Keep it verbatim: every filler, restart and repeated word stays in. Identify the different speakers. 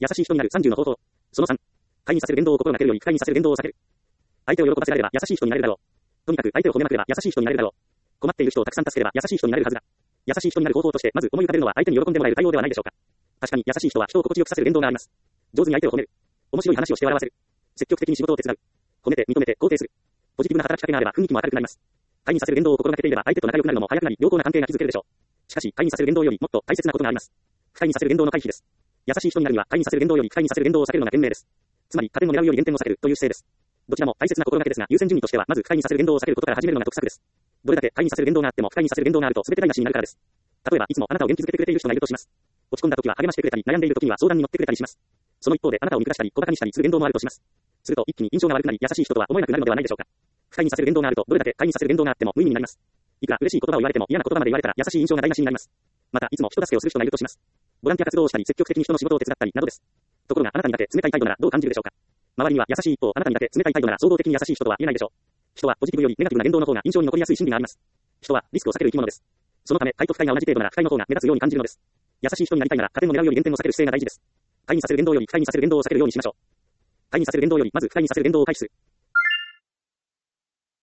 Speaker 1: 優しい人になるさんじゅうの方法。そのさん。不快にさせる言動を心がけるより不快にさせる言動を避ける。相手を喜ばせられれば優しい人になれるだろう。とにかく相手を褒めまくれば優しい人になれるだろう。困っている人をたくさん助ければ優しい人になれるはずだ。優しい人になる方法としてまず思い浮かべるのは相手に喜んでもらえる対応ではないでしょうか。確かに優しい人は人を心地よくさせる言動があります。上手に相手を褒める。面白い話をして笑わせる。積極的に仕事を手伝う。褒めて認めて肯定する。ポジティブな働きかけがあれば雰囲気も明るくなります。不快にさせる言動を心がけていれば相手と仲良くなるのも早くなり良好な関係が築けるでしょう。しかし不快にさせる言動よりもっと大切なことがあります。不快にさせる言動の回避です。優しい人になるには不快にさせる言動より不快にさせる言動を避けるのが賢明です。つまり加点を狙うより減点を避けるという姿勢です。どちらも大切な心がけですが優先順位としてはまず不快にさせる言動を避けることから始めるのが得策です。どれだけ不快にさせる言動があっても不快にさせる言動があると全て台無しになるからです。例えばいつもあなたを元気づけてくれている人がいるとします。落ち込んだ時は励ましてくれたり悩んでいる時には相談に乗ってくれたりします。その一方であなたを見下したり小馬鹿にしたりする言動もあるとします。すると一気に印象が悪くなり優しい人とは思えなくなるのではないでしょうか。不快にさせる言動があるとどれだけ不快にさせる言動があっても無意味になります。いくら嬉しい言葉を言われても嫌な言葉まで言われたら優しい印象が台無しになります。またいつも人助けをする人がいるとします。ボランティア活動をしたり積極的に人の仕事を手伝ったりなどです。ところがあなたにだけ冷たい態度ならどう感じるでしょうか。周りには優しい一方あなたにだけ冷たい態度なら総合的に優しい人とは言えないでしょう。人はポジティブよりネガティブな言動の方が印象に残りやすい心理があります。人はリスクを避ける生き物です。そのため快と不快が同じ程度なら不快の方が目立つように感じるのです。優しい人になりたいなら加点を狙うより減点を避ける姿勢が大事です。不快にさせる言動より不快にさせる言動を避けるようにしましょう。不快にさせる言動よりまず不快にさせる言動を回避する。